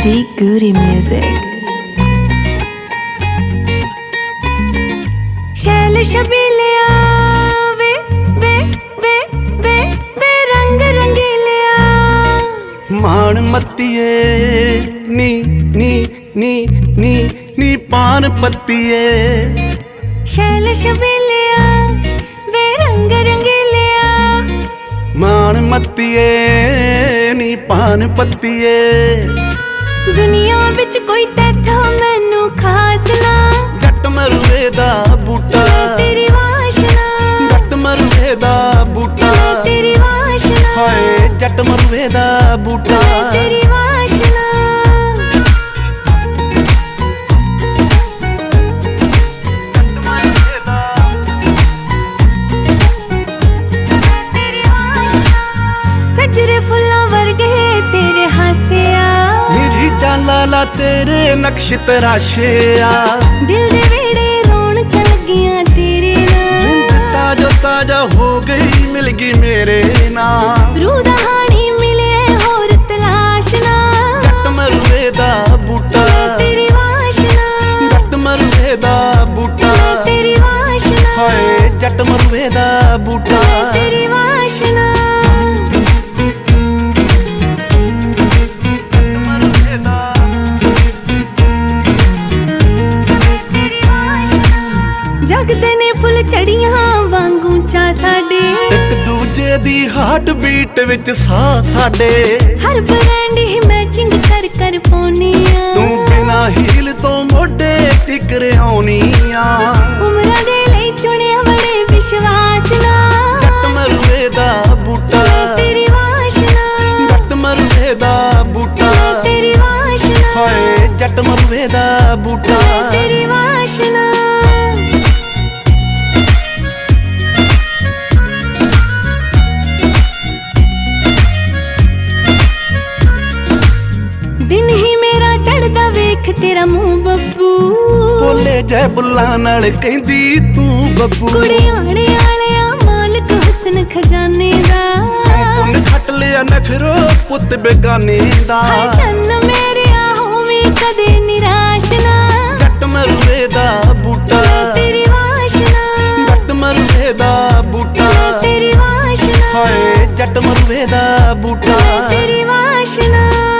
G Goody Music. शैल शबीलिया वे वे वे वे वे रंग रंगीलिया मान मत्तिए नी नी नी नी नी पान पत्तिए शैल शबीलिया वे रंग रंगीलिया मान मत्तिए नी पान पत्तिए दुनिया विच कोई तैथों मैनू खास ना जट मरुए दा बूटा तेरी वाशना जट मरुए दा बूटा तेरी वाशना हाय जट मरुए दा बूटा तेरी वाशना सजरे फुल्लां वर्गे तेरे हासिया मेरी चाला तेरे नक्श तराशे आ दिल दे वेड़े रौनक लगियां तेरे नाल जिंद ताजो ताजा हो गई मिल गई मेरे नाल रूह दा हानी मिले होर तलाश ना जट मरुए दा बूटा तेरी वाशना जट मरुए दा बूटा तेरी वाशना हाय जट मरुए दा बूटा तेरी वाशना जगदे ने फुल चढ़ियां वांगू चा साडे एक दूजे दी हार्ट बीट विच सा साडे हर ब्रांड ही मैचिंग कर कर पाउनिया तू बिना हील तो मोढे टिकर आउनिया उमरां दे लई चुनिया बड़े विश्वास नाल जट मरुए दा बूटा तेरी वाशना जट मरुए दा बूटा तेरी वाशना हाय जट मरुए दा बूटा तेरी वाशना दिन ही मेरा चढ़दा वेख तेरा मुंह बब्बू बोले जै बुल्ला नाल कहंदी तू बब्बू कुड़ियाने आलिया मालिक हुस्न खजाने दा पुन खट लिया नखरो पुत बेगाने दा हाय चन्न मेरे होवी कदे निराश ना जट मरुए दा बूटा तेरी वाशना जट मरुए दा बूटा तेरी वाशना हाय जट मरुए दा बूटा तेरी वाशना